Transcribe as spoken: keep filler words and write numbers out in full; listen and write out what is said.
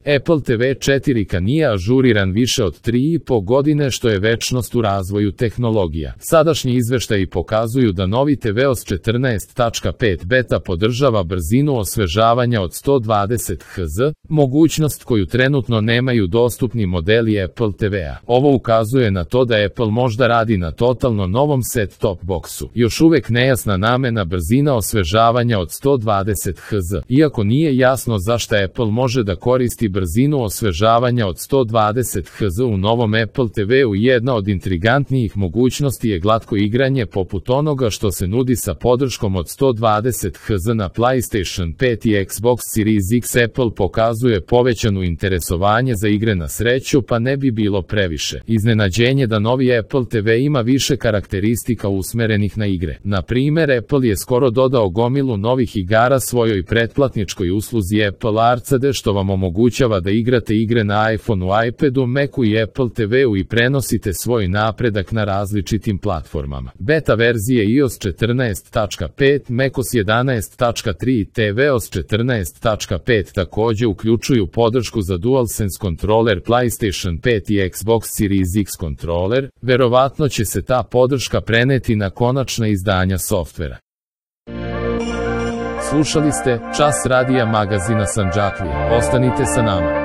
Apple te ve četiri K nije ažuriran više od tri i po godine, što je večnost u razvoju tehnologija. Sadašnji izveštaji pokazuju da novi tvOS četrnaest tačka pet beta podržava brzinu osvežavanja od sto dvadeset hertza, mogućnost koju trenutno nemaju dostupni modeli Apple te ve-a. Ovo ukazuje na to da Apple možda radi na totalno novom set-top boksu. Još uvek nejasna namena brzina osvežavanja od sto dvadeset hertza, iako nije jasno zašto Apple može da koristi brzinu osvežavanja od sto dvadeset hertza u novom Apple te ve-u. Jedna od intrigantnijih mogućnosti je glatko igranje poput onoga što se nudi sa podrškom od sto dvadeset hertza na PlayStation pet i Xbox Series X. Apple pokazuje povećanu interesovanje za igre na sreću, pa ne bi bilo previše iznenađenje da novi Apple te ve ima više karakteristika usmerenih na igre. Na primer, Apple je skoro dodao gomilu novih igara svojoj pretplatničkoj usluzi Apple Arcade, što vam omogućava da igrate igre na iPhoneu, iPadu, Macu i Apple te ve-u i prenosite svoj napredak na različitim platformama. Beta verzije iOS četrnaest tačka pet, macOS jedanaest tačka tri i tvOS četrnaest tačka pet takođe uključuju podršku za DualSense kontroler, PlayStation pet i Xbox Series X kontroler. Verovatno će se ta podrška preneti na konačna izdanja softvera. Slušali ste Čas radija magazina Sandžaklija. Ostanite sa nama.